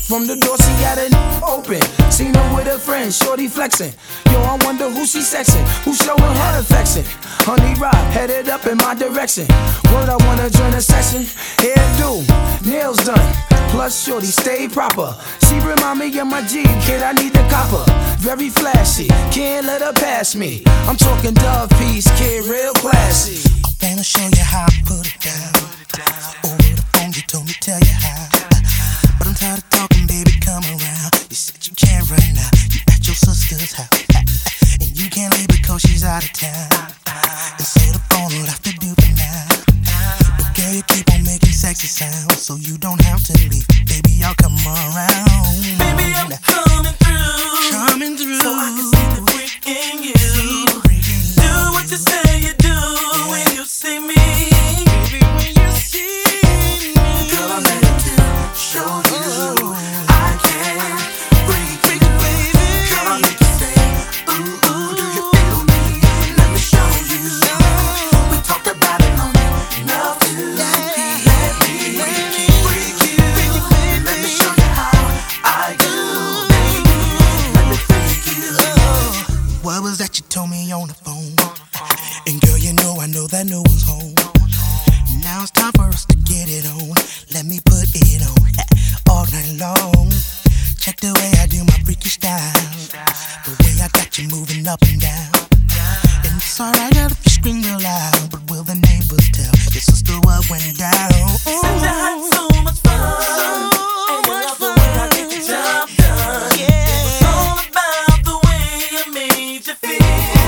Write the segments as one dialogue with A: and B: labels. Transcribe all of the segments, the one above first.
A: From the door, she got it open. Seen her with her friends, shorty flexing. Yo, I wonder who she sexing, who showing her affection. Honey Rock, headed up in my direction. Word, I wanna join a session. Hairdo, nails done. Plus, shorty stay proper. She remind me of my G, kid, I need the copper. Very flashy, can't let her pass me. I'm talking Dove Piece, kid, real classy.
B: I wanna show you how I put it down. Over the phone, you told me tell you how. But I'm tired of talking, baby, come around. You said you can't right now, you at your sister's house. And you can't leave because she's out of town. And so the phone will have to do for now. But girl, you keep on making sexy sounds, so you don't have to leave. Baby, I'll come around.
C: Baby, I'm coming through.
B: Coming through.
C: So I can see the freak in you. Do what you say you do when you see me.
B: Baby, when you see me.
C: Girl, I'm ready to show you I can freak you, baby. Girl, I'll make you say, ooh, ooh, do you feel me? Let me show you. We talked about it long enough to let me freak you. Let me show you how I do, baby. Let me freak you.
B: What was that you told me on the phone? And girl, you know I know that no one's home. Now it's time for us to get it on. Let me put it on all night long. Check the way I do my freaky style, the way I got you moving up and down. And it's alright if you scream real loud, but will the neighbors tell your sister what went down?
C: Since I had so much fun, and you love the way I get the job done. It's all about the way I made you feel.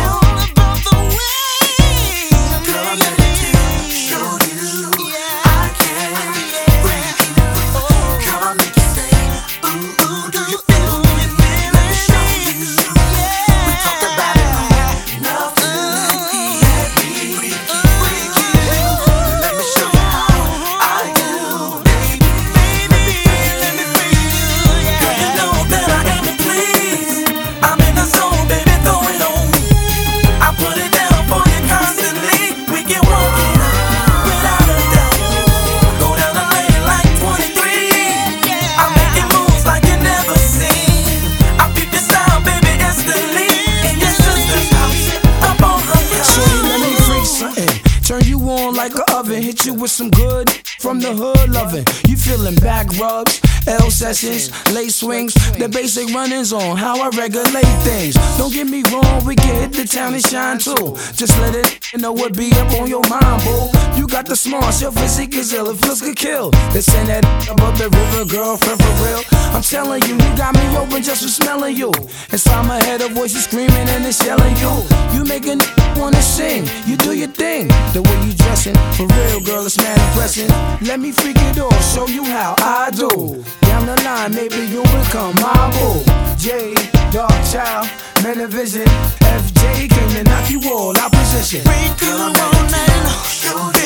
C: Girl, I'm ready to show you I can freak you. Girl, I'll make you say, ooh, ooh, do you feel me? Let me show you. We talked about it long enough to let me freak you. Let me show you how I do, baby. Let me freak you. Girl, you know that I aim to please. I'm in the zone, baby, throw it on me. I put it down for you constantly. We can work it out without a doubt. Go down the lane like 23. I'm making moves like you never seen. I peep your style, baby, instantly. In your sister's house, up on her couch.
A: Shorty, let me freak something. Turn you on like an oven. Hit you with some good from the hood loving. You feeling back rubs, L sessions, late swings, the basic runnings on how I regulate things. Don't get me wrong, we can hit the town and shine too. Just let it know what be up on your mind, boo. You got the smarts, your physique is ill, it feels good kill. They send that above the river, girlfriend for real. I'm telling you, you got me open just from smelling you. Inside my head, a voice is screaming and it's yelling you. You make a wanna sing, you do your thing. The way you dressing, for real, girl, it's mad impressing. Let me freak it off, show you how I do. Down the line, maybe you'll become my boo. J, Dark Child, Men of Vision. FJ came to knock you all out position.
B: Freak you all night long.